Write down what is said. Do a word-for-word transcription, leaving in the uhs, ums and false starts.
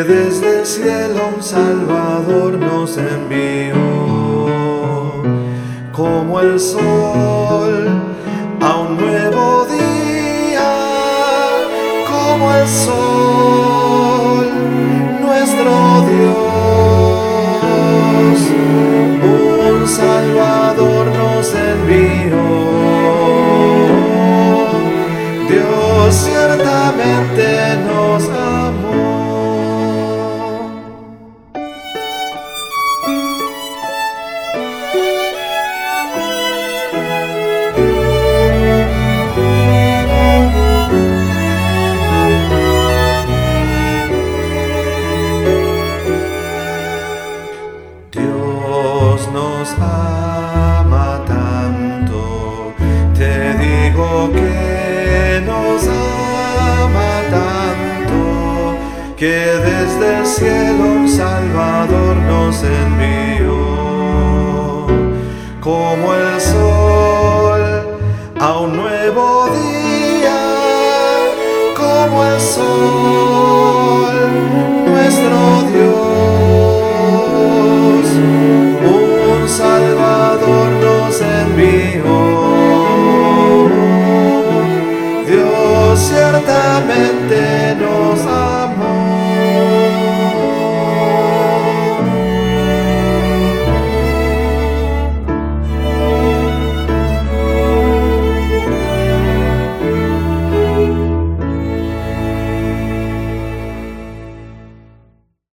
desde el cielo un Salvador nos envió, como el sol a un nuevo día, como el sol, nuestro Dios, un Salvador nos envió. Dios ciertamente nos amó. Dios nos ama tanto, te digo que nos ama tanto, que desde el cielo un Salvador nos envió, como el sol a un nuevo día, como el sol, nuestro